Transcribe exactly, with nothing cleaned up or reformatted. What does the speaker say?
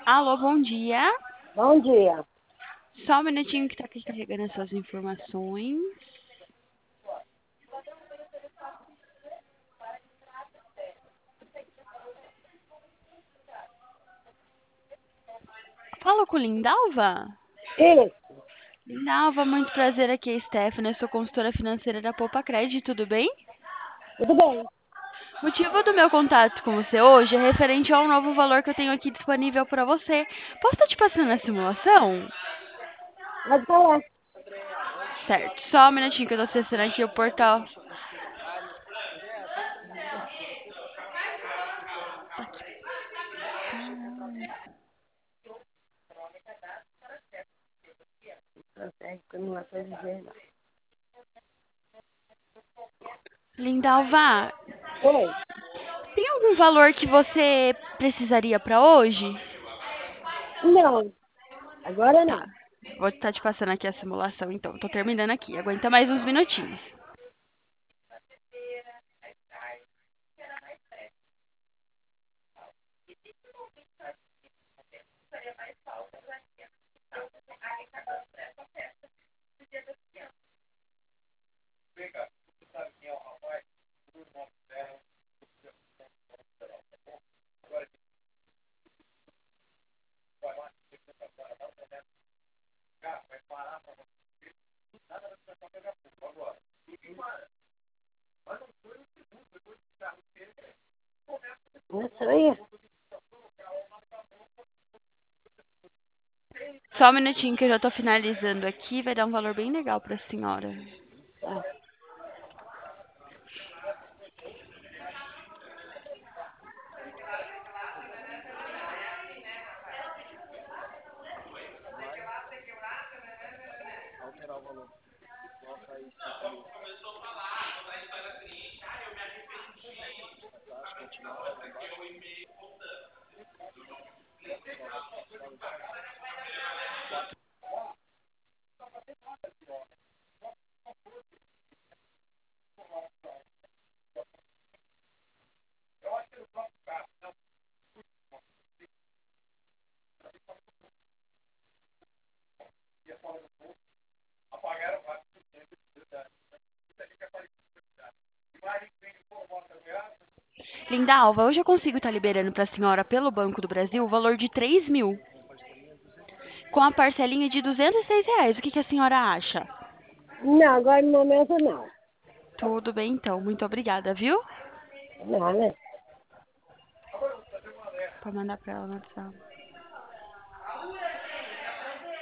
Alô, bom dia. Bom dia. Só um minutinho que tá aqui carregando as suas informações. Fala com Lindalva? Isso, Lindalva, muito prazer, aqui é a Stephanie, eu sou consultora financeira da Poupa Cred, tudo bem? tudo bem. O motivo do meu contato com você hoje é referente ao novo valor que eu tenho aqui disponível para você. Posso estar te passando a simulação? Pode falar. Certo, só um minutinho que eu tô acessando aqui o portal. Consegue, que eu não sei dizer, não. Lindalva, Oi. tem algum valor que você precisaria para hoje? Não, agora Tá. não. Vou estar te passando aqui a simulação, então. Tô terminando aqui. Aguenta mais uns minutinhos. Não sei. Só um minutinho que eu já tô finalizando aqui. Vai dar um valor bem legal pra senhora. Tá. Linda Alva, hoje eu consigo estar liberando pra senhora pelo Banco do Brasil o valor de três mil. Com a parcelinha de duzentos e seis reais. O que, que a senhora acha? Não, agora no momento não. Tudo bem, então. Muito obrigada, viu? Não, né? Pode mandar pra ela no WhatsApp.